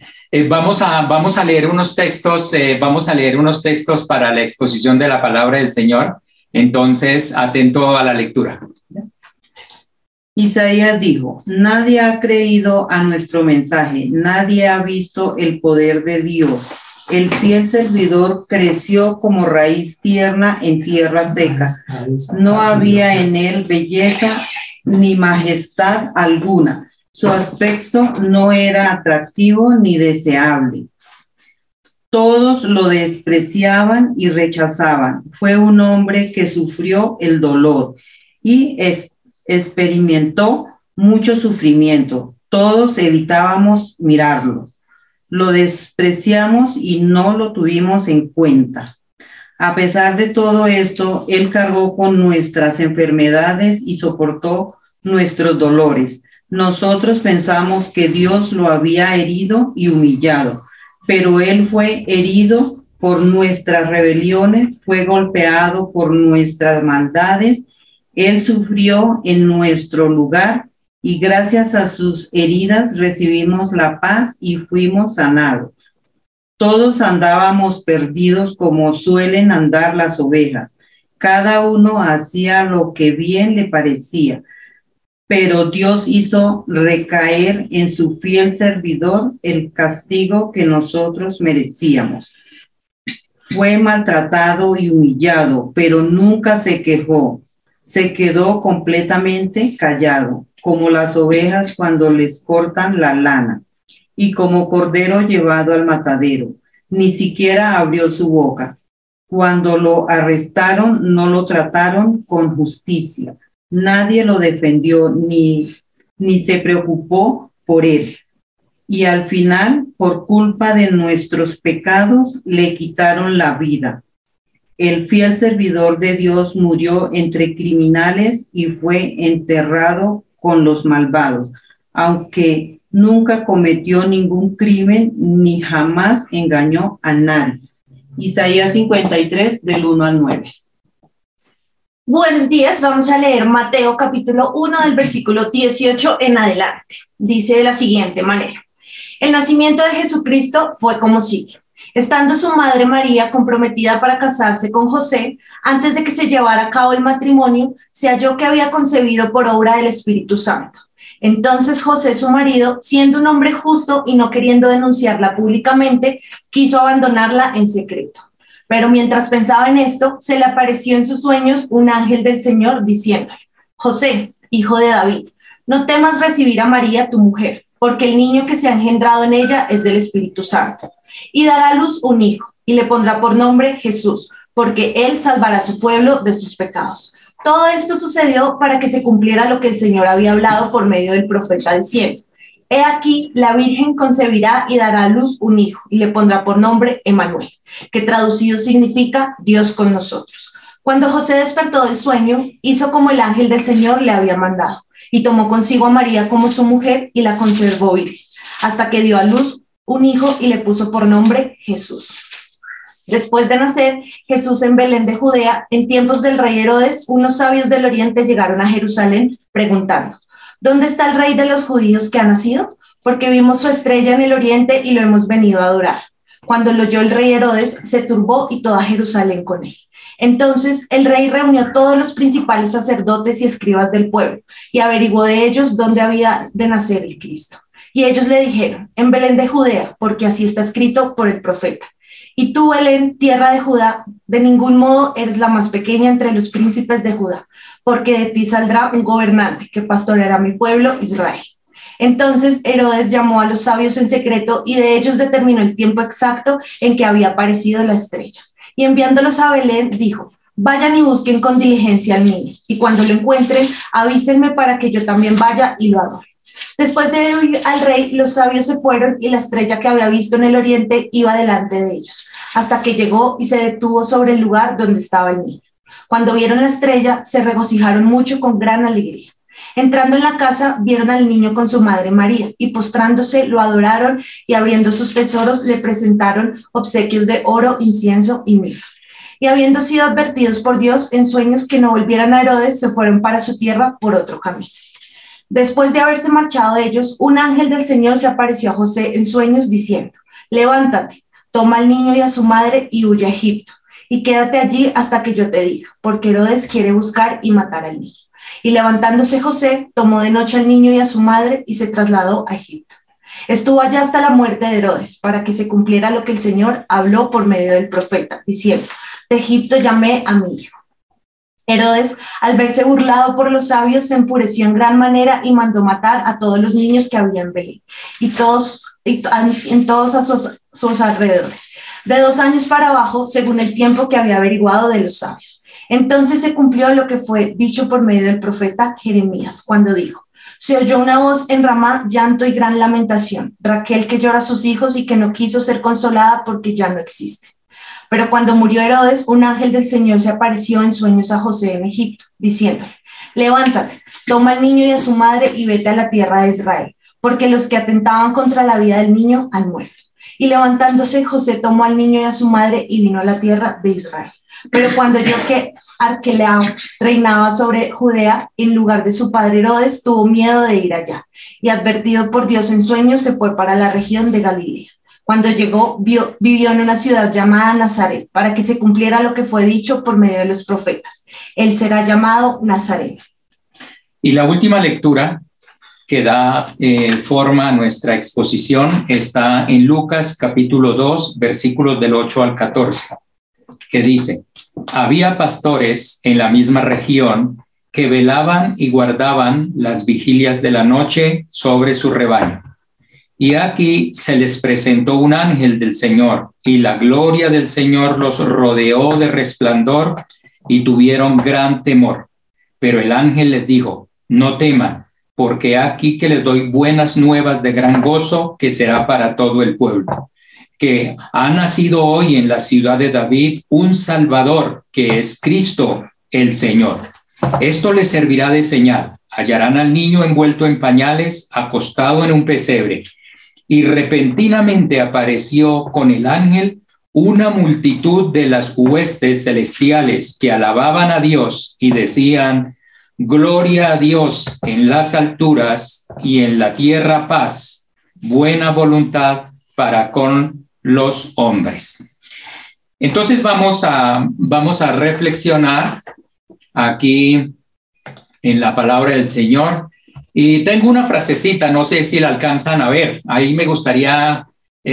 Vamos a leer unos textos, para la exposición de la palabra del Señor. Entonces, atento a la lectura. Isaías dijo: nadie ha creído a nuestro mensaje, nadie ha visto el poder de Dios. El fiel servidor creció como raíz tierna en tierra seca. No había en él belleza ni majestad alguna. Su aspecto no era atractivo ni deseable. Todos lo despreciaban y rechazaban. Fue un hombre que sufrió el dolor y experimentó mucho sufrimiento. Todos evitábamos mirarlo. Lo despreciamos y no lo tuvimos en cuenta. A pesar de todo esto, él cargó con nuestras enfermedades y soportó nuestros dolores. Nosotros pensamos que Dios lo había herido y humillado, pero él fue herido por nuestras rebeliones, fue golpeado por nuestras maldades. Él sufrió en nuestro lugar y gracias a sus heridas recibimos la paz y fuimos sanados. Todos andábamos perdidos como suelen andar las ovejas. Cada uno hacía lo que bien le parecía, pero Dios hizo recaer en su fiel servidor el castigo que nosotros merecíamos. Fue maltratado y humillado, pero nunca se quejó. Se quedó completamente callado, como las ovejas cuando les cortan la lana, y como cordero llevado al matadero. Ni siquiera abrió su boca. Cuando lo arrestaron, no lo trataron con justicia. Nadie lo defendió ni se preocupó por él. Y al final, por culpa de nuestros pecados, le quitaron la vida. El fiel servidor de Dios murió entre criminales y fue enterrado con los malvados, aunque nunca cometió ningún crimen ni jamás engañó a nadie. Isaías 53, del 1 al 9. Buenos días, vamos a leer Mateo capítulo 1 del versículo 18 en adelante. Dice de la siguiente manera: el nacimiento de Jesucristo fue como sigue. Estando su madre María comprometida para casarse con José, antes de que se llevara a cabo el matrimonio, se halló que había concebido por obra del Espíritu Santo. Entonces José, su marido, siendo un hombre justo y no queriendo denunciarla públicamente, quiso abandonarla en secreto. Pero mientras pensaba en esto, se le apareció en sus sueños un ángel del Señor diciéndole: José, hijo de David, no temas recibir a María tu mujer, porque el niño que se ha engendrado en ella es del Espíritu Santo. Y dará a luz un hijo, y le pondrá por nombre Jesús, porque él salvará a su pueblo de sus pecados. Todo esto sucedió para que se cumpliera lo que el Señor había hablado por medio del profeta diciendo: He aquí, la Virgen concebirá y dará a luz un hijo, y le pondrá por nombre Emmanuel, que traducido significa Dios con nosotros. Cuando José despertó del sueño, hizo como el ángel del Señor le había mandado, y tomó consigo a María como su mujer y la conservó virgen, hasta que dio a luz un hijo y le puso por nombre Jesús. Después de nacer Jesús en Belén de Judea, en tiempos del rey Herodes, unos sabios del oriente llegaron a Jerusalén preguntando: ¿dónde está el rey de los judíos que ha nacido? Porque vimos su estrella en el oriente y lo hemos venido a adorar. Cuando lo oyó el rey Herodes, se turbó y toda Jerusalén con él. Entonces el rey reunió a todos los principales sacerdotes y escribas del pueblo y averiguó de ellos dónde había de nacer el Cristo. Y ellos le dijeron: en Belén de Judea, porque así está escrito por el profeta. Y tú, Belén, tierra de Judá, de ningún modo eres la más pequeña entre los príncipes de Judá, porque de ti saldrá un gobernante que pastoreará mi pueblo Israel. Entonces Herodes llamó a los sabios en secreto y de ellos determinó el tiempo exacto en que había aparecido la estrella. Y enviándolos a Belén, dijo: vayan y busquen con diligencia al niño, y cuando lo encuentren, avísenme para que yo también vaya y lo adore. Después de oír al rey, los sabios se fueron y la estrella que había visto en el oriente iba delante de ellos, hasta que llegó y se detuvo sobre el lugar donde estaba el niño. Cuando vieron la estrella, se regocijaron mucho con gran alegría. Entrando en la casa, vieron al niño con su madre María, y postrándose lo adoraron, y abriendo sus tesoros le presentaron obsequios de oro, incienso y mirra. Y habiendo sido advertidos por Dios en sueños que no volvieran a Herodes, se fueron para su tierra por otro camino. Después de haberse marchado de ellos, un ángel del Señor se apareció a José en sueños diciendo: levántate, toma al niño y a su madre y huye a Egipto, y quédate allí hasta que yo te diga, porque Herodes quiere buscar y matar al niño. Y levantándose José, tomó de noche al niño y a su madre y se trasladó a Egipto. Estuvo allá hasta la muerte de Herodes, para que se cumpliera lo que el Señor habló por medio del profeta, diciendo: de Egipto llamé a mi hijo. Herodes, al verse burlado por los sabios, se enfureció en gran manera y mandó matar a todos los niños que había en Belén en todos a sus alrededores, de 2 años para abajo, según el tiempo que había averiguado de los sabios. Entonces se cumplió lo que fue dicho por medio del profeta Jeremías, cuando dijo: se oyó una voz en Ramá, llanto y gran lamentación, Raquel que llora a sus hijos y que no quiso ser consolada porque ya no existen. Pero cuando murió Herodes, un ángel del Señor se apareció en sueños a José en Egipto, diciéndole: levántate, toma al niño y a su madre y vete a la tierra de Israel, porque los que atentaban contra la vida del niño han muerto. Y levantándose, José tomó al niño y a su madre y vino a la tierra de Israel. Pero cuando oyó que Arquelao reinaba sobre Judea, en lugar de su padre Herodes, tuvo miedo de ir allá, y advertido por Dios en sueños, se fue para la región de Galilea. Cuando llegó, vivió en una ciudad llamada Nazaret, para que se cumpliera lo que fue dicho por medio de los profetas: él será llamado Nazareno. Y la última lectura que da forma a nuestra exposición está en Lucas capítulo 2, versículos del 8 al 14, que dice: había pastores en la misma región que velaban y guardaban las vigilias de la noche sobre su rebaño. Y aquí se les presentó un ángel del Señor, y la gloria del Señor los rodeó de resplandor, y tuvieron gran temor. Pero el ángel les dijo: no teman, porque aquí que les doy buenas nuevas de gran gozo, que será para todo el pueblo, que ha nacido hoy en la ciudad de David un Salvador, que es Cristo el Señor. Esto les servirá de señal: hallarán al niño envuelto en pañales, acostado en un pesebre. Y repentinamente apareció con el ángel una multitud de las huestes celestiales que alababan a Dios y decían: gloria a Dios en las alturas y en la tierra paz, buena voluntad para con los hombres. Entonces vamos a reflexionar aquí en la palabra del Señor. Y tengo una frasecita, no sé si la alcanzan a ver. Ahí me gustaría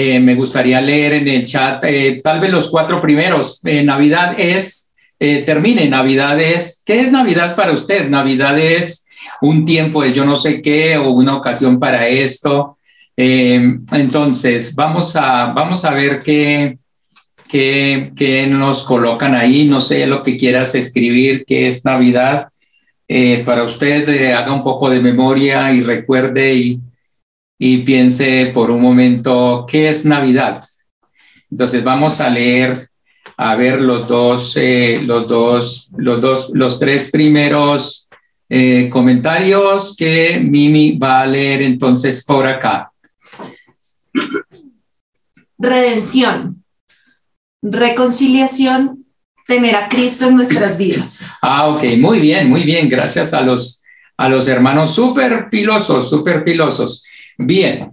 leer en el chat tal vez los 4 primeros. Navidad es, Navidad es, ¿qué es Navidad para usted? Navidad es un tiempo de yo no sé qué o una ocasión para esto. Entonces, vamos a ver qué nos colocan ahí. No sé lo que quieras escribir, qué es Navidad. Para usted, haga un poco de memoria y recuerde y piense por un momento qué es Navidad. Entonces vamos a leer, a ver los 3 primeros comentarios que Mimi va a leer entonces por acá. Redención, reconciliación, tener a Cristo en nuestras vidas. Ok, muy bien. Gracias a los hermanos súper pilosos. Bien,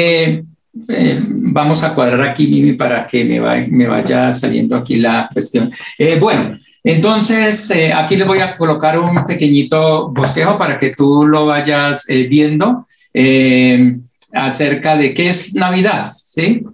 vamos a cuadrar aquí, Mimi, para que me vaya saliendo aquí la cuestión. Bueno, entonces aquí les voy a colocar un pequeñito bosquejo para que tú lo vayas viendo acerca de qué es Navidad, ¿sí?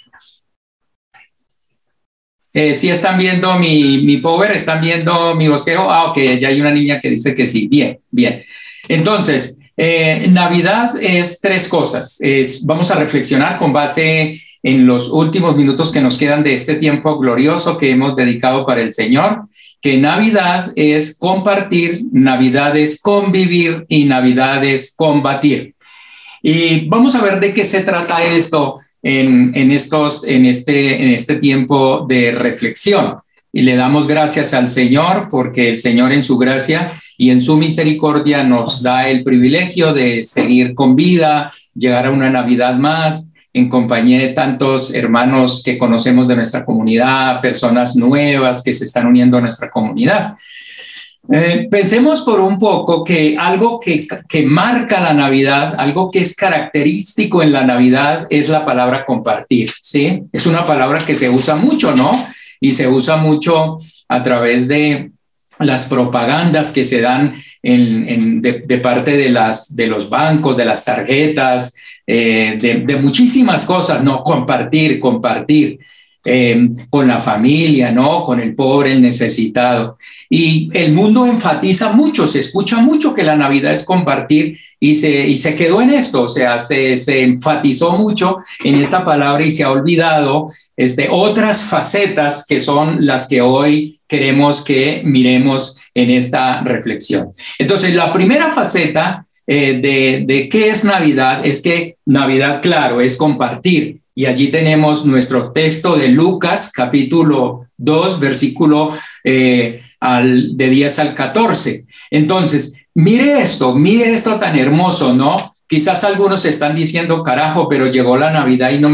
Si están viendo mi power, están viendo mi bosquejo. Ok, ya hay una niña que dice que sí. Bien. Entonces, Navidad es 3 cosas. Vamos a reflexionar con base en los últimos minutos que nos quedan de este tiempo glorioso que hemos dedicado para el Señor, que Navidad es compartir, Navidad es convivir y Navidad es combatir. Y vamos a ver de qué se trata esto en este tiempo de reflexión. Y le damos gracias al Señor porque el Señor en su gracia y en su misericordia nos da el privilegio de seguir con vida, llegar a una Navidad más en compañía de tantos hermanos que conocemos de nuestra comunidad, personas nuevas que se están uniendo a nuestra comunidad. Pensemos por un poco que algo que marca la Navidad, algo que es característico en la Navidad es la palabra compartir, ¿sí? Es una palabra que se usa mucho, ¿no? Y se usa mucho a través de las propagandas que se dan de parte de los bancos, de las tarjetas, de muchísimas cosas, ¿no? Compartir, compartir. Con la familia, ¿no? Con el pobre, el necesitado. Y el mundo enfatiza mucho, se escucha mucho que la Navidad es compartir y se quedó en esto, o sea, se enfatizó mucho en esta palabra y se ha olvidado otras facetas que son las que hoy queremos que miremos en esta reflexión. Entonces, la primera faceta de qué es Navidad es que Navidad, claro, es compartir. Y allí tenemos nuestro texto de Lucas, capítulo 2, versículo de 10 al 14. Entonces, mire esto tan hermoso, ¿no? Quizás algunos están diciendo, carajo, pero llegó la Navidad y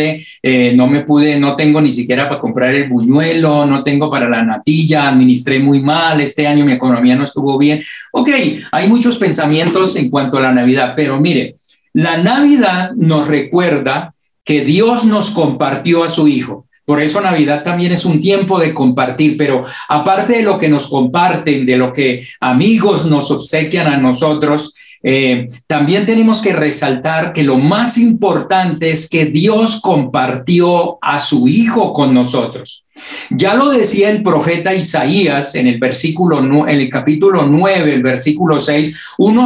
no tengo ni siquiera para comprar el buñuelo, no tengo para la natilla, administré muy mal, este año mi economía no estuvo bien. Ok, hay muchos pensamientos en cuanto a la Navidad, pero mire, la Navidad nos recuerda que Dios nos compartió a su Hijo. Por eso Navidad también es un tiempo de compartir, pero aparte de lo que nos comparten, de lo que amigos nos obsequian a nosotros, también tenemos que resaltar que lo más importante es que Dios compartió a su Hijo con nosotros. Ya lo decía el profeta Isaías en el capítulo 9, el versículo 6, unos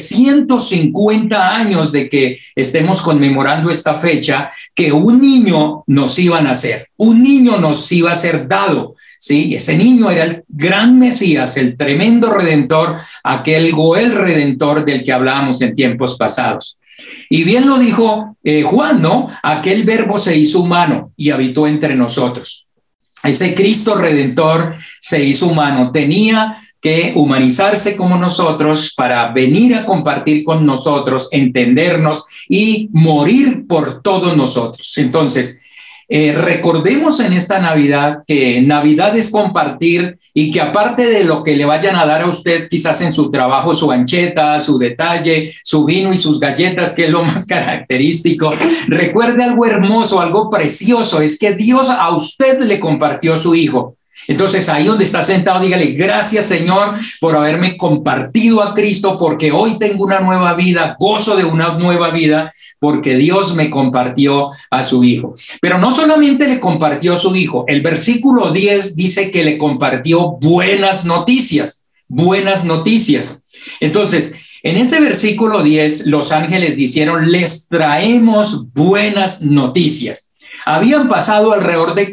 750 años de que estemos conmemorando esta fecha, que un niño nos iba a nacer, un niño nos iba a ser dado. Sí, ese niño era el gran Mesías, el tremendo Redentor, aquel Goel Redentor del que hablábamos en tiempos pasados. Y bien lo dijo Juan, ¿no? Aquel Verbo se hizo humano y habitó entre nosotros. Ese Cristo Redentor se hizo humano, tenía que humanizarse como nosotros para venir a compartir con nosotros, entendernos y morir por todos nosotros. Entonces, recordemos en esta Navidad que Navidad es compartir y que aparte de lo que le vayan a dar a usted quizás en su trabajo, su ancheta, su detalle, su vino y sus galletas, que es lo más característico, recuerde algo hermoso, algo precioso, es que Dios a usted le compartió a su Hijo. Entonces ahí donde está sentado, dígale, gracias Señor por haberme compartido a Cristo, porque hoy tengo una nueva vida, gozo de una nueva vida, porque Dios me compartió a su Hijo. Pero no solamente le compartió a su Hijo, el versículo 10 dice que le compartió buenas noticias, buenas noticias. Entonces, en ese versículo 10, los ángeles dijeron, les traemos buenas noticias. Habían pasado alrededor de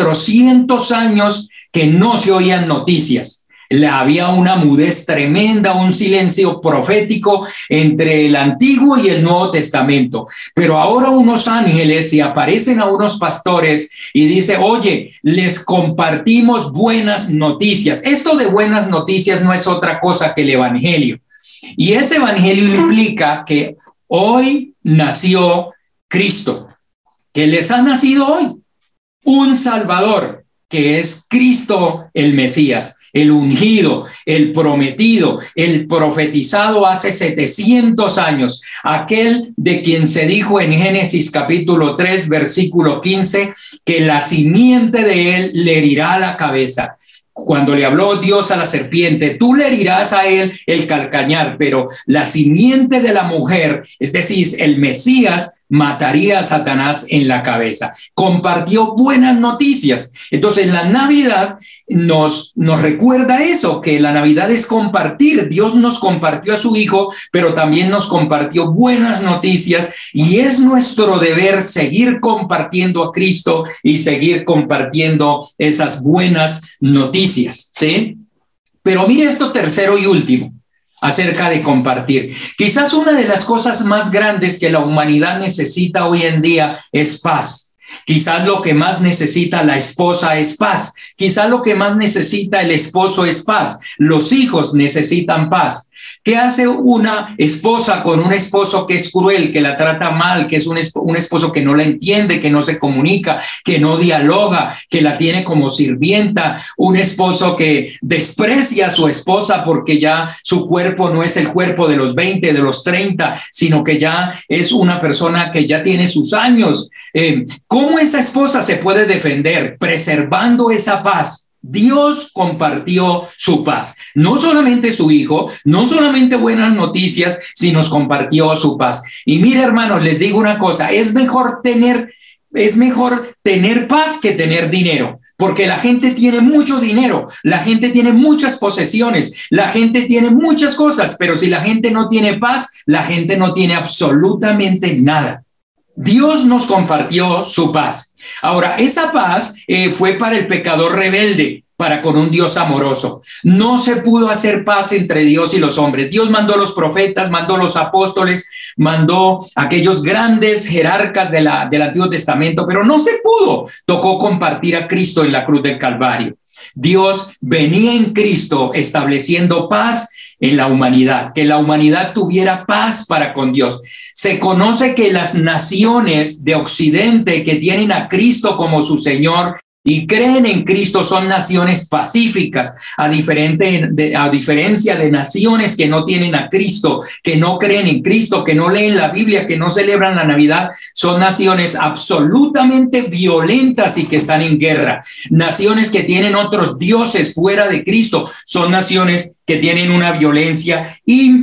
400 años que no se oían noticias. Había una mudez tremenda, un silencio profético entre el Antiguo y el Nuevo Testamento. Pero ahora unos ángeles se aparecen a unos pastores y dice, oye, les compartimos buenas noticias. Esto de buenas noticias no es otra cosa que el Evangelio. Y ese Evangelio implica que hoy nació Cristo, que les ha nacido hoy un Salvador, que es Cristo el Mesías, el ungido, el prometido, el profetizado hace 700 años, aquel de quien se dijo en Génesis capítulo 3, versículo 15, que la simiente de él le herirá la cabeza. Cuando le habló Dios a la serpiente, tú le herirás a él el calcañar, pero la simiente de la mujer, es decir, el Mesías, mataría a Satanás en la cabeza. Compartió buenas noticias. Entonces, la Navidad nos recuerda eso, que la Navidad es compartir. Dios nos compartió a su Hijo, pero también nos compartió buenas noticias y es nuestro deber seguir compartiendo a Cristo y seguir compartiendo esas buenas noticias, ¿sí? Pero mire esto tercero y último acerca de compartir. Quizás una de las cosas más grandes que la humanidad necesita hoy en día es paz. Quizás lo que más necesita la esposa es paz. Quizás lo que más necesita el esposo es paz. Los hijos necesitan paz. ¿Qué hace una esposa con un esposo que es cruel, que la trata mal, que es un esposo que no la entiende, que no se comunica, que no dialoga, que la tiene como sirvienta? Un esposo que desprecia a su esposa porque ya su cuerpo no es el cuerpo de los 20, de los 30, sino que ya es una persona que ya tiene sus años. ¿Cómo esa esposa se puede defender? Preservando esa paz. Dios compartió su paz, no solamente su hijo, no solamente buenas noticias, sino nos compartió su paz. Y mira, hermanos, les digo una cosa, es mejor tener paz que tener dinero, porque la gente tiene mucho dinero, la gente tiene muchas posesiones, la gente tiene muchas cosas, pero si la gente no tiene paz, la gente no tiene absolutamente nada. Dios nos compartió su paz. Ahora, esa paz fue para el pecador rebelde, para con un Dios amoroso. No se pudo hacer paz entre Dios y los hombres. Dios mandó los profetas, mandó los apóstoles, mandó aquellos grandes jerarcas del Antiguo Testamento, pero no se pudo. Tocó compartir a Cristo en la cruz del Calvario. Dios venía en Cristo estableciendo paz en la humanidad, que la humanidad tuviera paz para con Dios. Se conoce que las naciones de Occidente que tienen a Cristo como su Señor y creen en Cristo son naciones pacíficas, a diferencia de naciones que no tienen a Cristo, que no creen en Cristo, que no leen la Biblia, que no celebran la Navidad. Son naciones absolutamente violentas y que están en guerra. Naciones que tienen otros dioses fuera de Cristo son naciones que tienen una violencia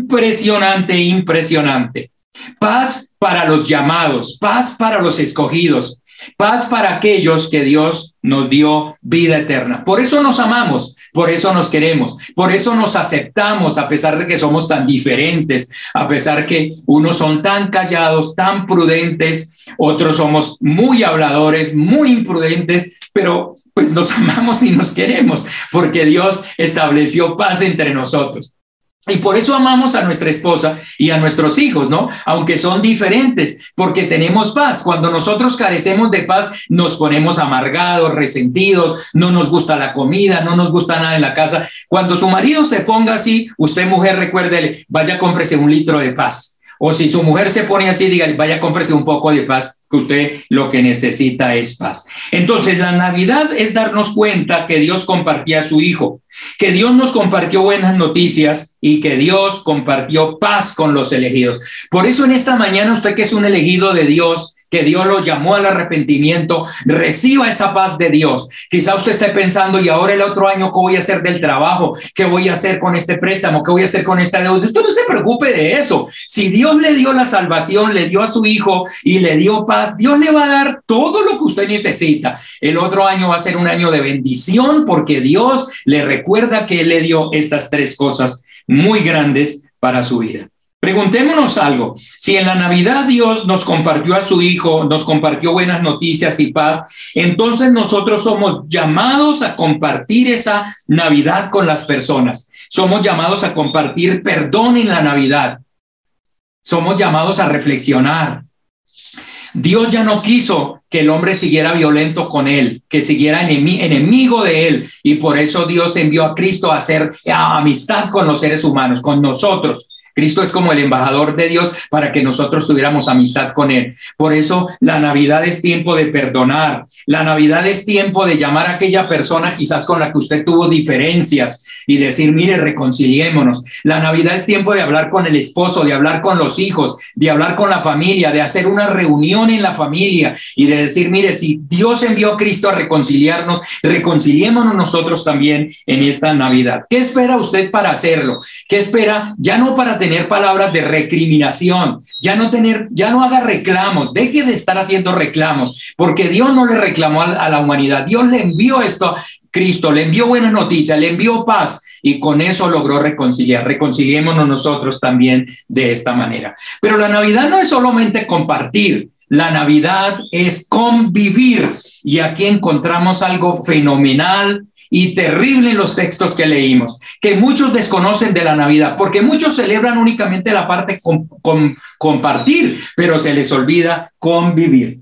impresionante. Paz para los llamados, paz para los escogidos, paz para aquellos que Dios nos dio vida eterna. Por eso nos amamos, por eso nos queremos, por eso nos aceptamos a pesar de que somos tan diferentes, a pesar que unos son tan callados, tan prudentes, otros somos muy habladores, muy imprudentes, pero pues nos amamos y nos queremos porque Dios estableció paz entre nosotros. Y por eso amamos a nuestra esposa y a nuestros hijos, ¿no? Aunque son diferentes, porque tenemos paz. Cuando nosotros carecemos de paz, nos ponemos amargados, resentidos, no nos gusta la comida, no nos gusta nada en la casa. Cuando su marido se ponga así, usted, mujer, recuérdele, vaya, cómprese 1 litro de paz. O si su mujer se pone así, dígale, vaya, cómprese un poco de paz, que usted lo que necesita es paz. Entonces, la Navidad es darnos cuenta que Dios compartía a su Hijo, que Dios nos compartió buenas noticias y que Dios compartió paz con los elegidos. Por eso en esta mañana, usted que es un elegido de Dios, que Dios lo llamó al arrepentimiento, reciba esa paz de Dios. Quizá usted esté pensando, y ahora el otro año, ¿qué voy a hacer del trabajo? ¿Qué voy a hacer con este préstamo? ¿Qué voy a hacer con esta deuda? Usted no se preocupe de eso. Si Dios le dio la salvación, le dio a su Hijo y le dio paz, Dios le va a dar todo lo que usted necesita. El otro año va a ser un año de bendición porque Dios le recuerda que Él le dio estas 3 cosas muy grandes para su vida. Preguntémonos algo. Si en la Navidad Dios nos compartió a su Hijo, nos compartió buenas noticias y paz, entonces nosotros somos llamados a compartir esa Navidad con las personas. Somos llamados a compartir perdón en la Navidad. Somos llamados a reflexionar. Dios ya no quiso que el hombre siguiera violento con él, que siguiera enemigo de él, y por eso Dios envió a Cristo a hacer amistad con los seres humanos, con nosotros. Cristo es como el embajador de Dios para que nosotros tuviéramos amistad con Él. Por eso la Navidad es tiempo de perdonar. La Navidad es tiempo de llamar a aquella persona quizás con la que usted tuvo diferencias y decir, mire, reconciliémonos. La Navidad es tiempo de hablar con el esposo, de hablar con los hijos, de hablar con la familia, de hacer una reunión en la familia y de decir, mire, si Dios envió a Cristo a reconciliarnos, reconciliémonos nosotros también en esta Navidad. ¿Qué espera usted para hacerlo? ¿Qué espera? Ya no para tener palabras de recriminación, ya no haga reclamos, deje de estar haciendo reclamos, porque Dios no le reclamó a la humanidad, Dios le envió esto, Cristo le envió buenas noticias, le envió paz y con eso logró reconciliar. Reconciliémonos nosotros también de esta manera. Pero la Navidad no es solamente compartir, la Navidad es convivir y aquí encontramos algo fenomenal y terrible en los textos que leímos, que muchos desconocen de la Navidad, porque muchos celebran únicamente la parte compartir, pero se les olvida convivir.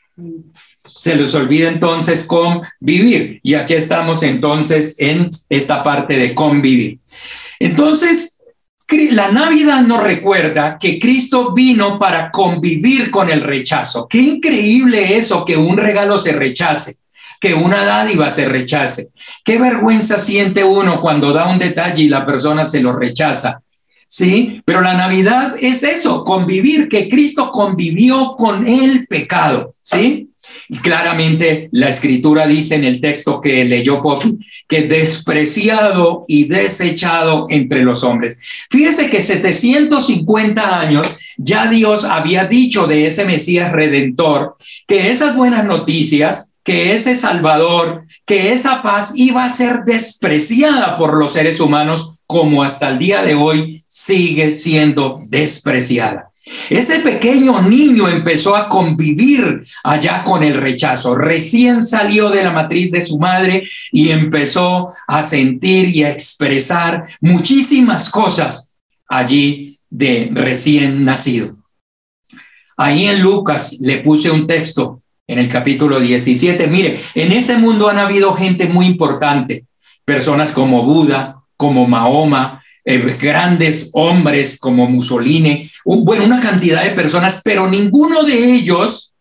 Se les olvida entonces convivir. Y aquí estamos entonces en esta parte de convivir. Entonces, la Navidad nos recuerda que Cristo vino para convivir con el rechazo. Qué increíble eso, que un regalo se rechace, que una dádiva se rechace. Qué vergüenza siente uno cuando da un detalle y la persona se lo rechaza. Sí, pero la Navidad es eso, convivir, que Cristo convivió con el pecado. Sí. Y claramente la escritura dice en el texto que leyó Poppy que despreciado y desechado entre los hombres. Fíjese que 750 años ya Dios había dicho de ese Mesías Redentor que esas buenas noticias, que ese Salvador, que esa paz iba a ser despreciada por los seres humanos, como hasta el día de hoy sigue siendo despreciada. Ese pequeño niño empezó a convivir allá con el rechazo. Recién salió de la matriz de su madre y empezó a sentir y a expresar muchísimas cosas allí de recién nacido. Ahí en Lucas le puse un texto en el capítulo 17. Mire, en este mundo han habido gente muy importante, personas como Buda, como Mahoma, grandes hombres como Mussolini, bueno, una cantidad de personas, pero ninguno de ellos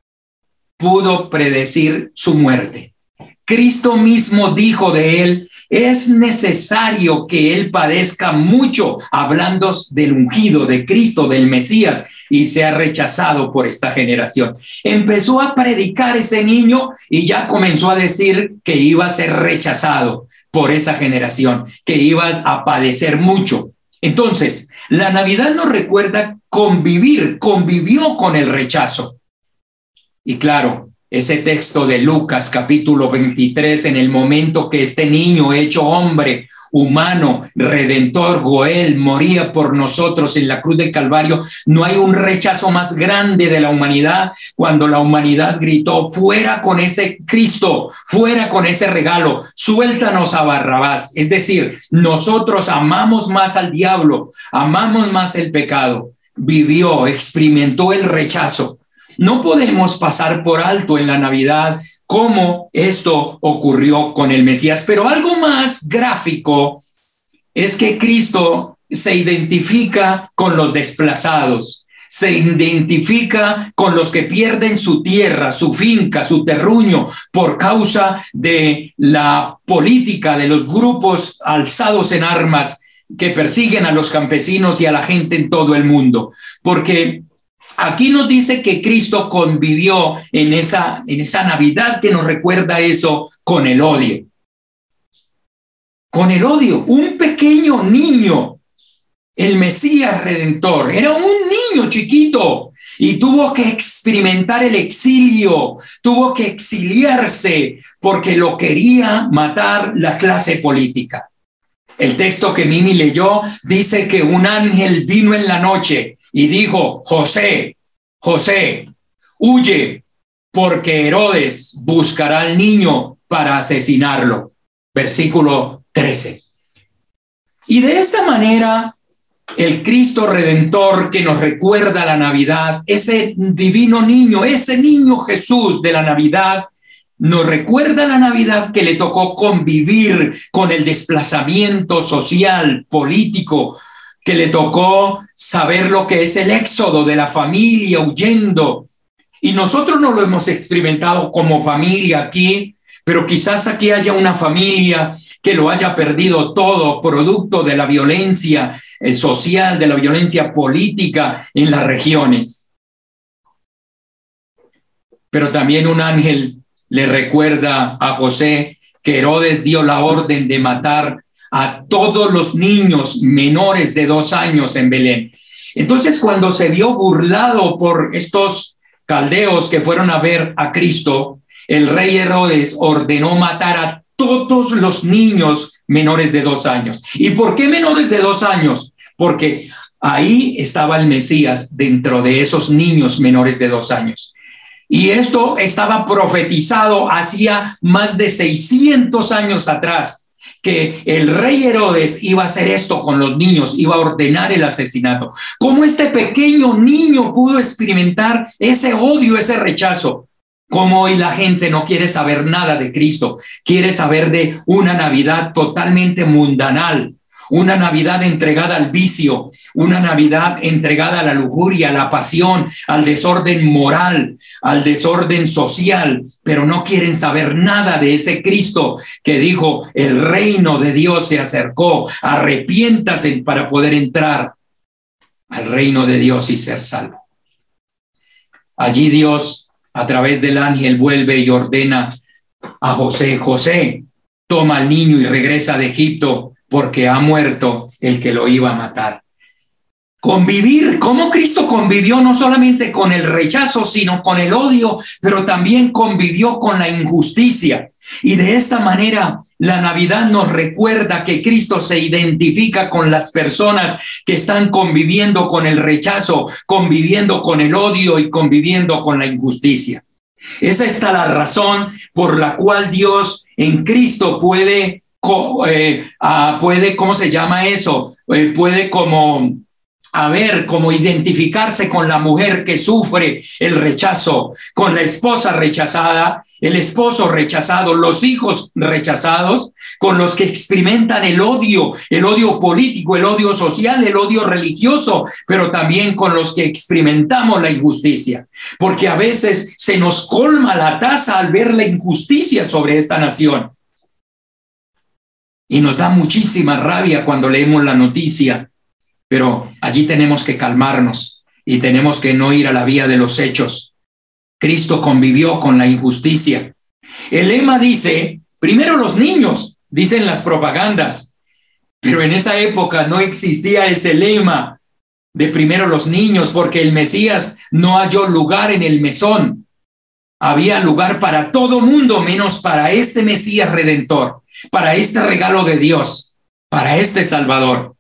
pudo predecir su muerte. Cristo mismo dijo de él, es necesario que él padezca mucho, hablando del ungido, de Cristo, del Mesías, y sea rechazado por esta generación. Empezó a predicar ese niño y ya comenzó a decir que iba a ser rechazado por esa generación, que ibas a padecer mucho. Entonces, la Navidad nos recuerda convivió con el rechazo. Y claro, ese texto de Lucas capítulo 23, en el momento que este niño hecho hombre, humano, redentor, Goel, moría por nosotros en la cruz del Calvario, no hay un rechazo más grande de la humanidad cuando la humanidad gritó, fuera con ese Cristo, fuera con ese regalo, suéltanos a Barrabás. Es decir, nosotros amamos más al diablo, amamos más el pecado, vivió, experimentó el rechazo. No podemos pasar por alto en la Navidad cómo esto ocurrió con el Mesías, pero algo más gráfico es que Cristo se identifica con los desplazados, se identifica con los que pierden su tierra, su finca, su terruño por causa de la política de los grupos alzados en armas que persiguen a los campesinos y a la gente en todo el mundo, porque aquí nos dice que Cristo convivió en esa Navidad que nos recuerda eso con el odio. Con el odio, un pequeño niño, el Mesías Redentor, era un niño chiquito y tuvo que experimentar el exilio, tuvo que exiliarse porque lo quería matar la clase política. El texto que Mimi leyó dice que un ángel vino en la noche y dijo, José, José, huye, porque Herodes buscará al niño para asesinarlo. Versículo 13. Y de esta manera, el Cristo Redentor que nos recuerda la Navidad, ese divino niño, ese niño Jesús de la Navidad, nos recuerda la Navidad que le tocó convivir con el desplazamiento social, político, que le tocó saber lo que es el éxodo de la familia huyendo. Y nosotros no lo hemos experimentado como familia aquí, pero quizás aquí haya una familia que lo haya perdido todo, producto de la violencia social, de la violencia política en las regiones. Pero también un ángel le recuerda a José que Herodes dio la orden de matar a todos los niños menores de 2 años en Belén. Entonces, cuando se vio burlado por estos caldeos que fueron a ver a Cristo, el rey Herodes ordenó matar a todos los niños menores de 2 años. ¿Y por qué menores de 2 años? Porque ahí estaba el Mesías dentro de esos niños menores de 2 años. Y esto estaba profetizado hacía más de 600 años atrás, que el rey Herodes iba a hacer esto con los niños, iba a ordenar el asesinato. ¿Cómo este pequeño niño pudo experimentar ese odio, ese rechazo? Como hoy la gente no quiere saber nada de Cristo, quiere saber de una Navidad totalmente mundanal, una Navidad entregada al vicio, una Navidad entregada a la lujuria, a la pasión, al desorden moral, al desorden social, pero no quieren saber nada de ese Cristo que dijo: el reino de Dios se acercó, arrepiéntase para poder entrar al reino de Dios y ser salvo. Allí Dios, a través del ángel, vuelve y ordena a José: José, toma al niño y regresa de Egipto, porque ha muerto el que lo iba a matar. Convivir, como Cristo convivió no solamente con el rechazo, sino con el odio, pero también convivió con la injusticia. Y de esta manera, la Navidad nos recuerda que Cristo se identifica con las personas que están conviviendo con el rechazo, conviviendo con el odio y conviviendo con la injusticia. Esa está la razón por la cual Dios en Cristo puede, ¿cómo se llama eso? Puede como identificarse con la mujer que sufre el rechazo, con la esposa rechazada, el esposo rechazado, los hijos rechazados, con los que experimentan el odio político, el odio social, el odio religioso, pero también con los que experimentamos la injusticia, porque a veces se nos colma la taza al ver la injusticia sobre esta nación. Y nos da muchísima rabia cuando leemos la noticia, pero allí tenemos que calmarnos y tenemos que no ir a la vía de los hechos. Cristo convivió con la injusticia. El lema dice: primero los niños, dicen las propagandas, pero en esa época no existía ese lema de primero los niños, porque el Mesías no halló lugar en el mesón. Había lugar para todo mundo, menos para este Mesías redentor, para este regalo de Dios, para este Salvador.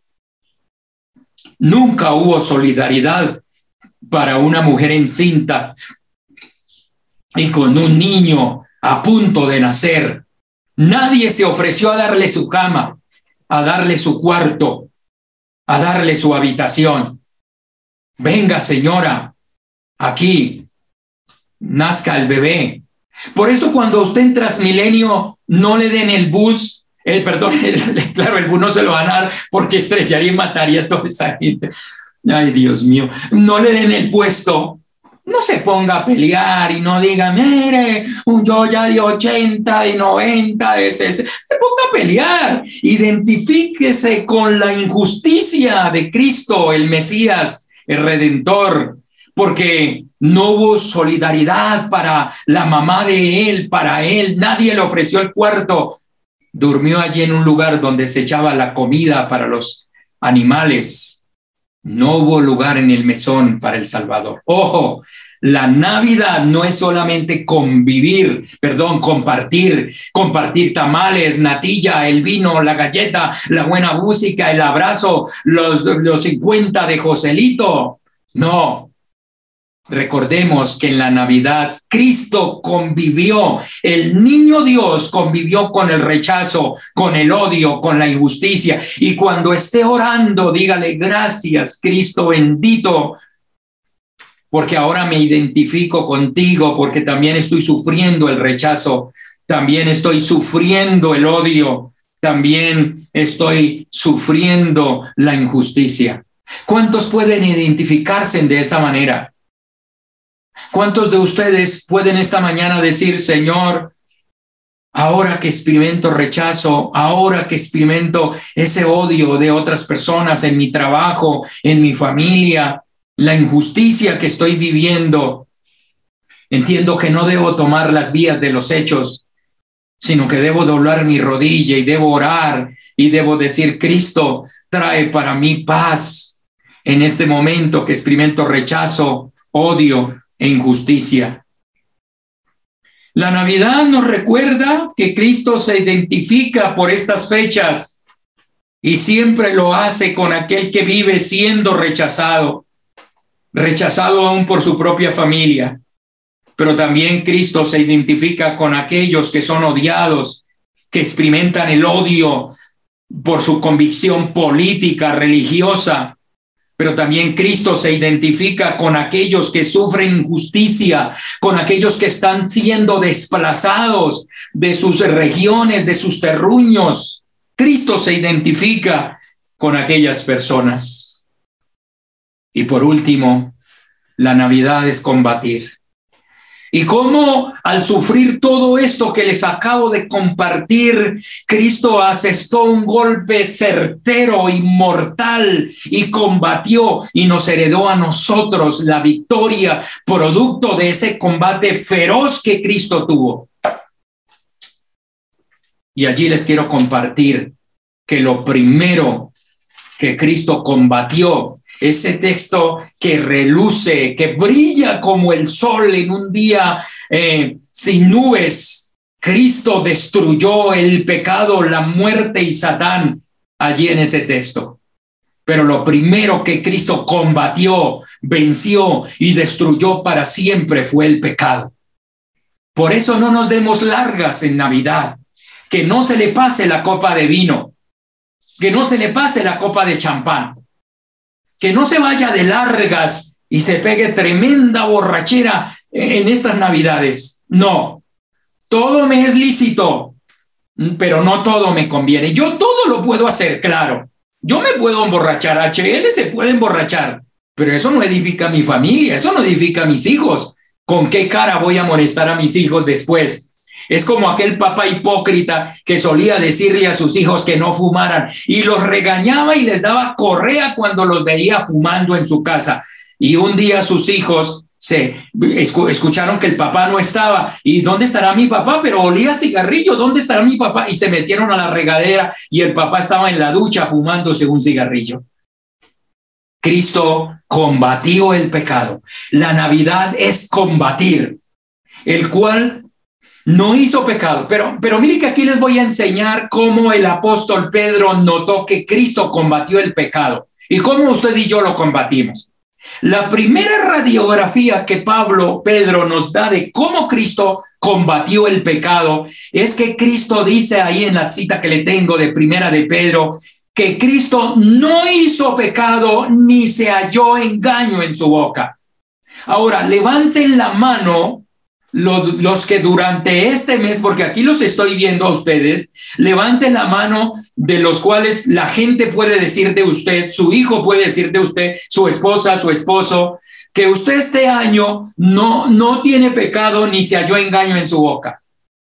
Nunca hubo solidaridad para una mujer encinta y con un niño a punto de nacer. Nadie se ofreció a darle su cama, a darle su cuarto, a darle su habitación. Venga, señora, aquí nazca el bebé. Por eso cuando usted en Transmilenio no le den el bus, claro, el bus no se lo van a dar porque estrellaría y mataría a toda esa gente. Ay, Dios mío, no le den el puesto. No se ponga a pelear y no diga: mire, yo ya de 80, de 90, de 60. Se ponga a pelear. Identifíquese con la injusticia de Cristo, el Mesías, el Redentor, porque no hubo solidaridad para la mamá de él, para él. Nadie le ofreció el cuarto. Durmió allí en un lugar donde se echaba la comida para los animales. No hubo lugar en el mesón para el Salvador. Ojo, la Navidad no es solamente compartir tamales, natilla, el vino, la galleta, la buena música, el abrazo, los 50 de Joselito. No. Recordemos que en la Navidad Cristo convivió, el niño Dios convivió con el rechazo, con el odio, con la injusticia. Y cuando esté orando, dígale: gracias, Cristo bendito, porque ahora me identifico contigo, porque también estoy sufriendo el rechazo, también estoy sufriendo el odio, también estoy sufriendo la injusticia. ¿Cuántos pueden identificarse de esa manera? ¿Cuántos de ustedes pueden esta mañana decir: Señor, ahora que experimento rechazo, ahora que experimento ese odio de otras personas en mi trabajo, en mi familia, la injusticia que estoy viviendo, entiendo que no debo tomar las vías de los hechos, sino que debo doblar mi rodilla y debo orar y debo decir: Cristo, trae para mí paz en este momento que experimento rechazo, odio e injusticia. La Navidad nos recuerda que Cristo se identifica por estas fechas y siempre lo hace con aquel que vive siendo rechazado aún por su propia familia. Pero también Cristo se identifica con aquellos que son odiados, que experimentan el odio por su convicción política, religiosa. Pero también Cristo se identifica con aquellos que sufren injusticia, con aquellos que están siendo desplazados de sus regiones, de sus terruños. Cristo se identifica con aquellas personas. Y por último, la Navidad es combatir. Y cómo al sufrir todo esto que les acabo de compartir, Cristo asestó un golpe certero y mortal y combatió y nos heredó a nosotros la victoria, producto de ese combate feroz que Cristo tuvo. Y allí les quiero compartir que lo primero que Cristo combatió, ese texto que reluce, que brilla como el sol en un día sin nubes. Cristo destruyó el pecado, la muerte y Satán allí en ese texto. Pero lo primero que Cristo combatió, venció y destruyó para siempre fue el pecado. Por eso no nos demos largas en Navidad. Que no se le pase la copa de vino, que no se le pase la copa de champán. Que no se vaya de largas y se pegue tremenda borrachera en estas Navidades. No, todo me es lícito, pero no todo me conviene. Yo todo lo puedo hacer, claro. Yo me puedo emborrachar, HL se puede emborrachar, pero eso no edifica a mi familia, eso no edifica a mis hijos. ¿Con qué cara voy a molestar a mis hijos después? Es como aquel papá hipócrita que solía decirle a sus hijos que no fumaran y los regañaba y les daba correa cuando los veía fumando en su casa. Y un día sus hijos escucharon que el papá no estaba. ¿Y dónde estará mi papá? Pero olía cigarrillo. ¿Dónde estará mi papá? Y se metieron a la regadera y el papá estaba en la ducha fumándose un cigarrillo. Cristo combatió el pecado. La Navidad es combatir, el cual no hizo pecado, pero mire que aquí les voy a enseñar cómo el apóstol Pedro notó que Cristo combatió el pecado y cómo usted y yo lo combatimos. La primera radiografía que Pedro nos da de cómo Cristo combatió el pecado es que Cristo dice ahí en la cita que le tengo de primera de Pedro que Cristo no hizo pecado ni se halló engaño en su boca. Ahora, levanten la mano los que durante este mes, porque aquí los estoy viendo a ustedes, levanten la mano de los cuales la gente puede decir de usted, su hijo puede decir de usted, su esposa, su esposo, que usted este año no tiene pecado ni se halló engaño en su boca.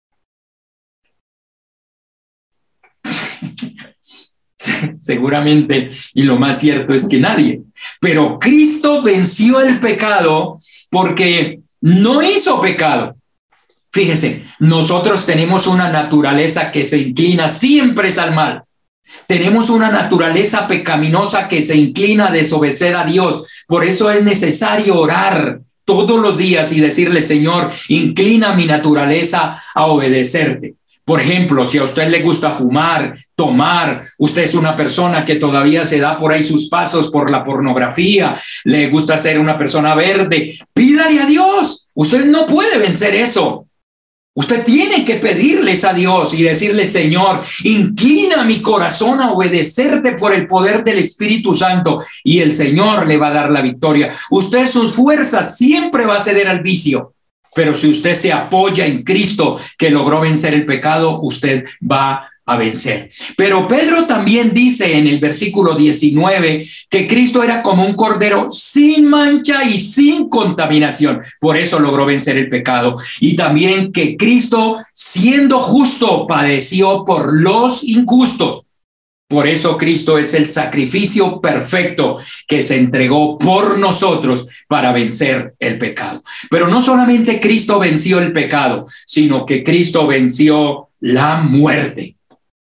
Seguramente, y lo más cierto es que nadie. Pero Cristo venció el pecado porque no hizo pecado. Fíjese, nosotros tenemos una naturaleza que se inclina siempre al mal. Tenemos una naturaleza pecaminosa que se inclina a desobedecer a Dios. Por eso es necesario orar todos los días y decirle, Señor, inclina mi naturaleza a obedecerte. Por ejemplo, si a usted le gusta fumar, tomar, usted es una persona que todavía se da por ahí sus pasos por la pornografía, le gusta ser una persona verde, pídale a Dios. Usted no puede vencer eso. Usted tiene que pedirles a Dios y decirle, Señor, inclina mi corazón a obedecerte por el poder del Espíritu Santo, y el Señor le va a dar la victoria. Usted, sus fuerzas, siempre va a ceder al vicio. Pero si usted se apoya en Cristo que logró vencer el pecado, usted va a vencer. Pero Pedro también dice en el versículo 19 que Cristo era como un cordero sin mancha y sin contaminación. Por eso logró vencer el pecado. Y también que Cristo, siendo justo, padeció por los injustos. Por eso Cristo es el sacrificio perfecto que se entregó por nosotros para vencer el pecado. Pero no solamente Cristo venció el pecado, sino que Cristo venció la muerte.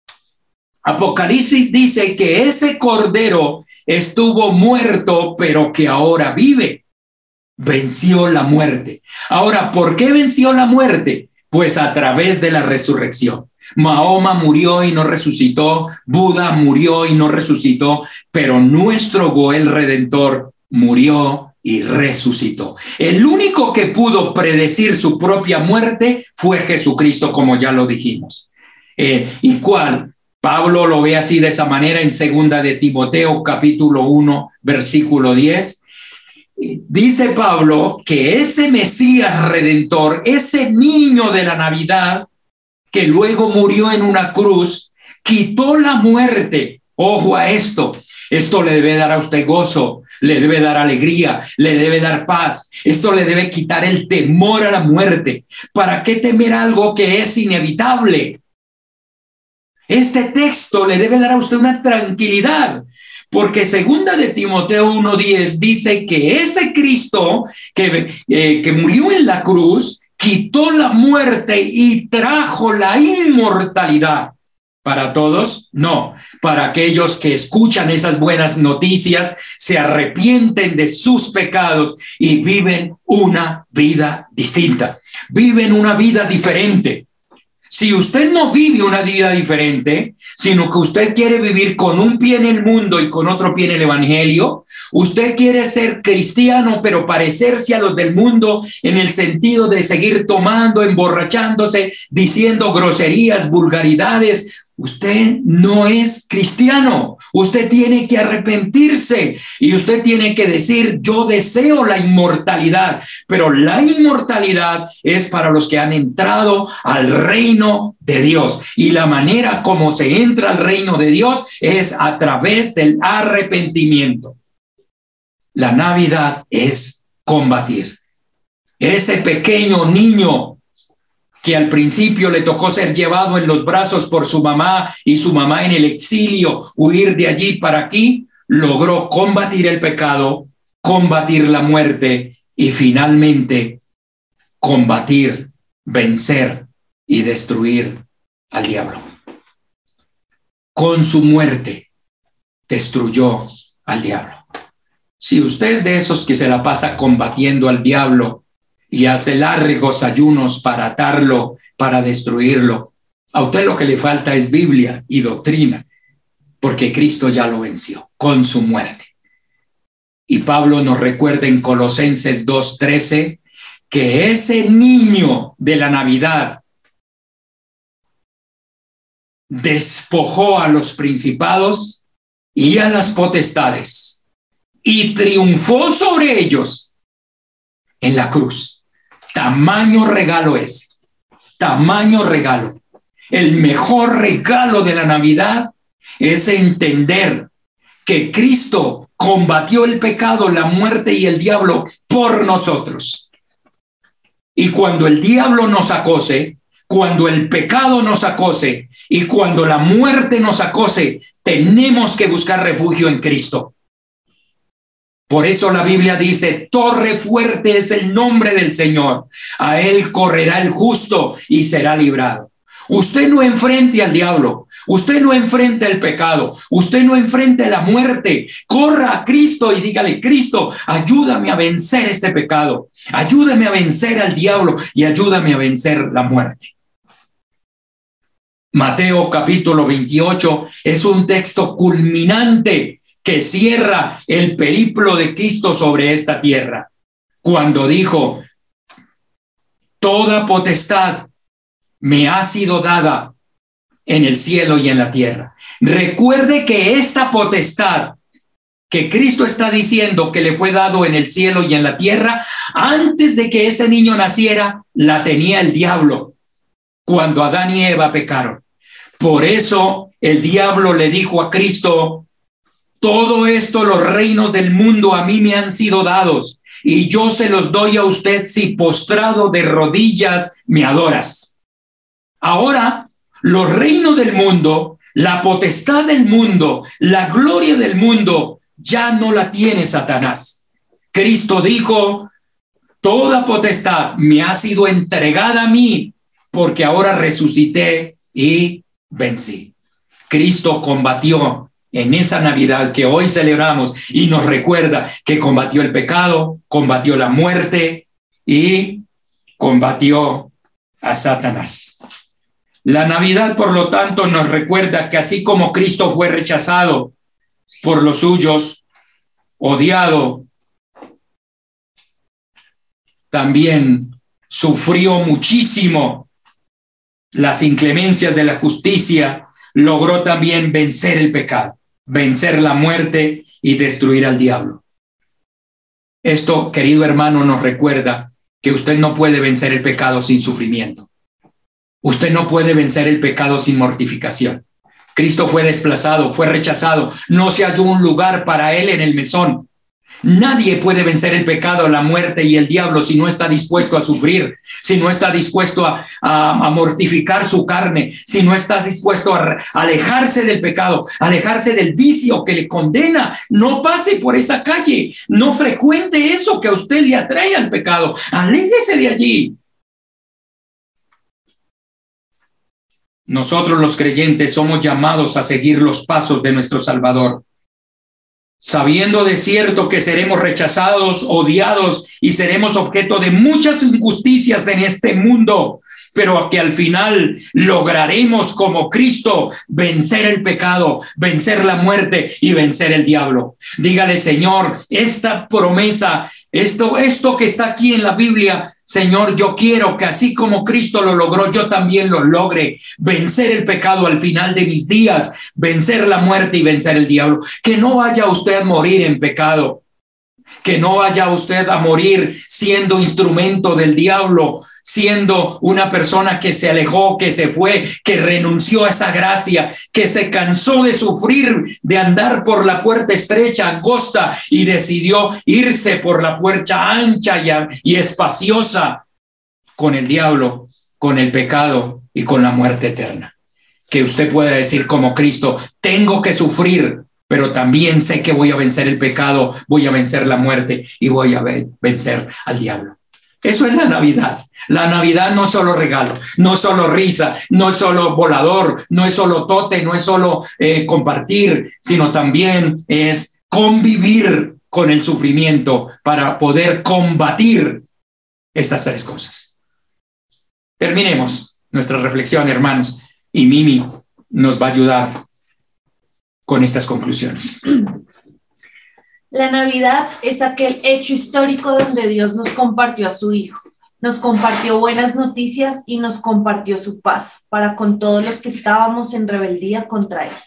Apocalipsis dice que ese cordero estuvo muerto, pero que ahora vive. Venció la muerte. Ahora, ¿por qué venció la muerte? Pues a través de la resurrección. Mahoma murió y no resucitó, Buda murió y no resucitó, pero nuestro Goel Redentor murió y resucitó. El único que pudo predecir su propia muerte fue Jesucristo, como ya lo dijimos. ¿Y cuál? Pablo lo ve así de esa manera en segunda de Timoteo, capítulo 1, versículo 10. Dice Pablo que ese Mesías Redentor, ese niño de la Navidad, que luego murió en una cruz, quitó la muerte. Ojo a esto. Esto le debe dar a usted gozo, le debe dar alegría, le debe dar paz. Esto le debe quitar el temor a la muerte. ¿Para qué temer algo que es inevitable? Este texto le debe dar a usted una tranquilidad, porque segunda de Timoteo 1:10 dice que ese Cristo que murió en la cruz quitó la muerte y trajo la inmortalidad. ¿Para todos? No. Para aquellos que escuchan esas buenas noticias, se arrepienten de sus pecados y viven una vida distinta. Viven una vida diferente. Si usted no vive una vida diferente, sino que usted quiere vivir con un pie en el mundo y con otro pie en el evangelio, usted quiere ser cristiano, pero parecerse a los del mundo en el sentido de seguir tomando, emborrachándose, diciendo groserías, vulgaridades, usted no es cristiano. Usted tiene que arrepentirse y usted tiene que decir, yo deseo la inmortalidad, pero la inmortalidad es para los que han entrado al reino de Dios. Y la manera como se entra al reino de Dios es a través del arrepentimiento. La Navidad es combatir. Ese pequeño niño que al principio le tocó ser llevado en los brazos por su mamá y su mamá en el exilio, huir de allí para aquí, logró combatir el pecado, combatir la muerte y finalmente combatir, vencer y destruir al diablo. Con su muerte destruyó al diablo. Si usted es de esos que se la pasa combatiendo al diablo y hace largos ayunos para atarlo, para destruirlo, a usted lo que le falta es Biblia y doctrina, porque Cristo ya lo venció con su muerte. Y Pablo nos recuerda en Colosenses 2:13 que ese niño de la Navidad despojó a los principados y a las potestades y triunfó sobre ellos en la cruz. Tamaño regalo es, tamaño regalo. El mejor regalo de la Navidad es entender que Cristo combatió el pecado, la muerte y el diablo por nosotros. Y cuando el diablo nos acose, cuando el pecado nos acose y cuando la muerte nos acose, tenemos que buscar refugio en Cristo. Por eso la Biblia dice, torre fuerte es el nombre del Señor. A él correrá el justo y será librado. Usted no enfrente al diablo, usted no enfrente el pecado, usted no enfrente la muerte. Corra a Cristo y dígale, Cristo, ayúdame a vencer este pecado, ayúdame a vencer al diablo y ayúdame a vencer la muerte. Mateo capítulo 28 es un texto culminante que cierra el periplo de Cristo sobre esta tierra, cuando dijo, toda potestad me ha sido dada en el cielo y en la tierra. Recuerde que esta potestad que Cristo está diciendo que le fue dado en el cielo y en la tierra, antes de que ese niño naciera, la tenía el diablo, cuando Adán y Eva pecaron. Por eso el diablo le dijo a Cristo, todo esto, los reinos del mundo a mí me han sido dados y yo se los doy a usted si postrado de rodillas me adoras. Ahora, los reinos del mundo, la potestad del mundo, la gloria del mundo, ya no la tiene Satanás. Cristo dijo, toda potestad me ha sido entregada a mí porque ahora resucité y vencí. Cristo combatió en esa Navidad que hoy celebramos y nos recuerda que combatió el pecado, combatió la muerte y combatió a Satanás. La Navidad, por lo tanto, nos recuerda que así como Cristo fue rechazado por los suyos, odiado, también sufrió muchísimo las inclemencias de la justicia, logró también vencer el pecado, vencer la muerte y destruir al diablo. Esto, querido hermano, nos recuerda que usted no puede vencer el pecado sin sufrimiento. Usted no puede vencer el pecado sin mortificación. Cristo fue desplazado, fue rechazado, no se halló un lugar para él en el mesón. Nadie puede vencer el pecado, la muerte y el diablo si no está dispuesto a sufrir, si no está dispuesto a mortificar su carne, si no está dispuesto a alejarse del pecado, alejarse del vicio que le condena. No pase por esa calle, no frecuente eso que a usted le atrae al pecado, aléjese de allí. Nosotros los creyentes somos llamados a seguir los pasos de nuestro Salvador, sabiendo de cierto que seremos rechazados, odiados y seremos objeto de muchas injusticias en este mundo, pero que al final lograremos como Cristo vencer el pecado, vencer la muerte y vencer el diablo. Dígale, Señor, esta promesa, esto que está aquí en la Biblia, Señor, yo quiero que así como Cristo lo logró, yo también lo logre, vencer el pecado al final de mis días, vencer la muerte y vencer el diablo. Que no vaya usted a morir en pecado, que no vaya usted a morir siendo instrumento del diablo, siendo una persona que se alejó, que se fue, que renunció a esa gracia, que se cansó de sufrir, de andar por la puerta estrecha, angosta, y decidió irse por la puerta ancha y espaciosa con el diablo, con el pecado y con la muerte eterna. Que usted pueda decir como Cristo, tengo que sufrir, pero también sé que voy a vencer el pecado, voy a vencer la muerte y voy a vencer al diablo. Eso es la Navidad. La Navidad no es solo regalo, no es solo risa, no es solo volador, no es solo tote, no es solo compartir, sino también es convivir con el sufrimiento para poder combatir estas tres cosas. Terminemos nuestra reflexión, hermanos, y Mimi nos va a ayudar con estas conclusiones. La Navidad es aquel hecho histórico donde Dios nos compartió a su Hijo, nos compartió buenas noticias y nos compartió su paz para con todos los que estábamos en rebeldía contra Él.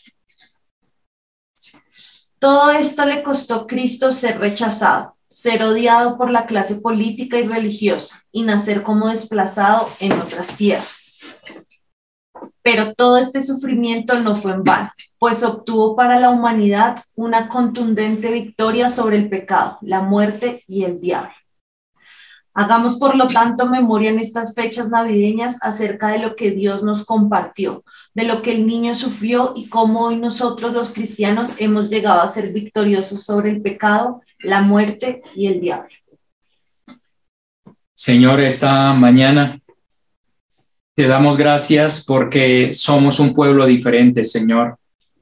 Todo esto le costó a Cristo ser rechazado, ser odiado por la clase política y religiosa y nacer como desplazado en otras tierras. Pero todo este sufrimiento no fue en vano, pues obtuvo para la humanidad una contundente victoria sobre el pecado, la muerte y el diablo. Hagamos, por lo tanto, memoria en estas fechas navideñas acerca de lo que Dios nos compartió, de lo que el niño sufrió y cómo hoy nosotros los cristianos hemos llegado a ser victoriosos sobre el pecado, la muerte y el diablo. Señor, esta mañana te damos gracias porque somos un pueblo diferente, Señor.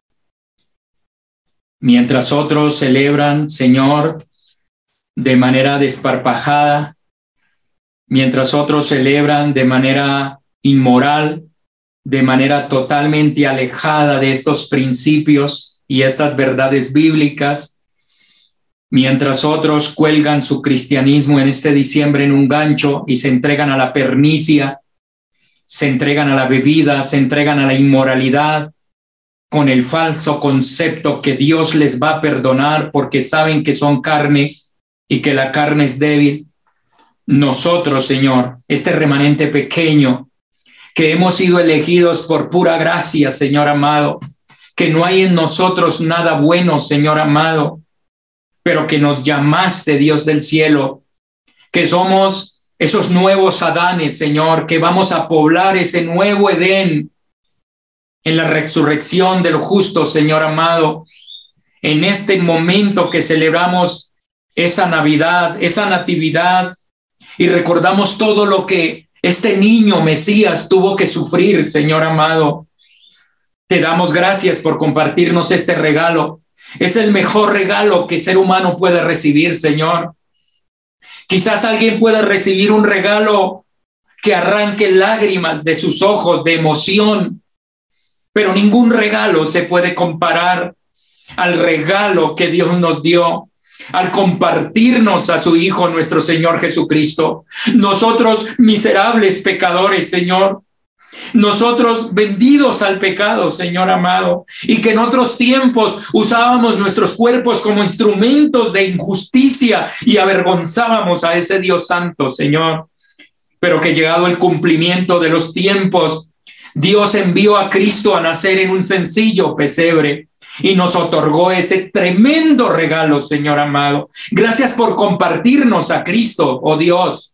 Mientras otros celebran, Señor, de manera desparpajada, mientras otros celebran de manera inmoral, de manera totalmente alejada de estos principios y estas verdades bíblicas, mientras otros cuelgan su cristianismo en este diciembre en un gancho y se entregan a la pernicia, se entregan a la bebida, se entregan a la inmoralidad, con el falso concepto que Dios les va a perdonar porque saben que son carne y que la carne es débil. Nosotros, Señor, este remanente pequeño, que hemos sido elegidos por pura gracia, Señor amado, que no hay en nosotros nada bueno, Señor amado, pero que nos llamaste, Dios del cielo, que somos esos nuevos Adanes, Señor, que vamos a poblar ese nuevo Edén en la resurrección del justo, Señor amado, en este momento que celebramos esa Navidad, esa natividad, y recordamos todo lo que este niño Mesías tuvo que sufrir, Señor amado. Te damos gracias por compartirnos este regalo. Es el mejor regalo que ser humano puede recibir, Señor. Quizás alguien pueda recibir un regalo que arranque lágrimas de sus ojos de emoción, pero ningún regalo se puede comparar al regalo que Dios nos dio al compartirnos a su Hijo, nuestro Señor Jesucristo. Nosotros miserables pecadores, Señor, nosotros vendidos al pecado, Señor amado, y que en otros tiempos usábamos nuestros cuerpos como instrumentos de injusticia y avergonzábamos a ese Dios santo, Señor, pero que llegado el cumplimiento de los tiempos, Dios envió a Cristo a nacer en un sencillo pesebre y nos otorgó ese tremendo regalo, Señor amado. Gracias por compartirnos a Cristo, oh Dios.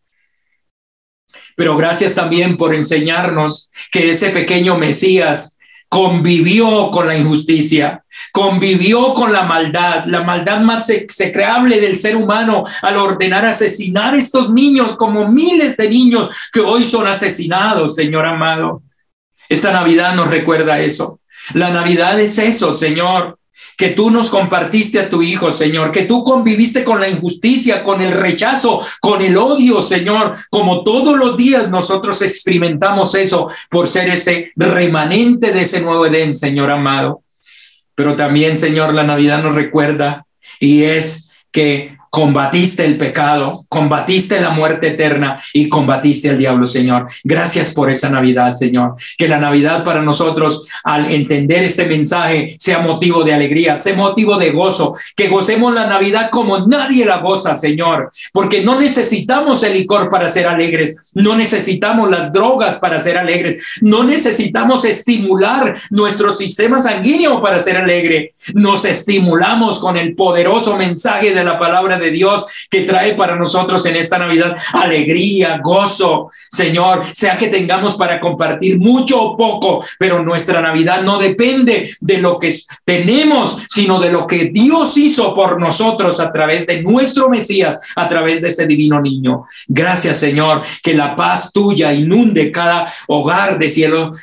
Pero gracias también por enseñarnos que ese pequeño Mesías convivió con la injusticia, convivió con la maldad más execrable del ser humano al ordenar asesinar a estos niños como miles de niños que hoy son asesinados, Señor amado. Esta Navidad nos recuerda eso. La Navidad es eso, Señor, que tú nos compartiste a tu Hijo, Señor, que tú conviviste con la injusticia, con el rechazo, con el odio, Señor, como todos los días nosotros experimentamos eso por ser ese remanente de ese nuevo Edén, Señor amado. Pero también, Señor, la Navidad nos recuerda y es que combatiste el pecado, combatiste la muerte eterna y combatiste al diablo, Señor. Gracias por esa Navidad, Señor. Que la Navidad para nosotros, al entender este mensaje, sea motivo de alegría, sea motivo de gozo. Que gocemos la Navidad como nadie la goza, Señor. Porque no necesitamos el licor para ser alegres. No necesitamos las drogas para ser alegres. No necesitamos estimular nuestro sistema sanguíneo para ser alegre. Nos estimulamos con el poderoso mensaje de la palabra de Dios que trae para nosotros en esta Navidad alegría, gozo, Señor, sea que tengamos para compartir mucho o poco, pero nuestra Navidad no depende de lo que tenemos, sino de lo que Dios hizo por nosotros a través de nuestro Mesías, a través de ese divino niño. Gracias, Señor, que la paz tuya inunde cada hogar de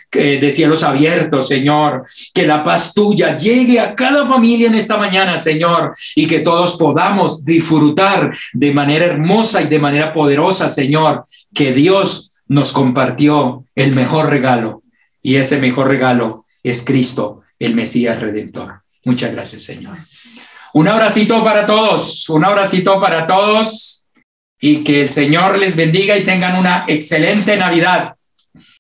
cielos abiertos, Señor, que la paz tuya llegue a cada familia en esta mañana, Señor, y que todos podamos disfrutar de manera hermosa y de manera poderosa, Señor, que Dios nos compartió el mejor regalo, y ese mejor regalo es Cristo, el Mesías Redentor. Muchas gracias, Señor. Un abracito para todos, y que el Señor les bendiga y tengan una excelente Navidad.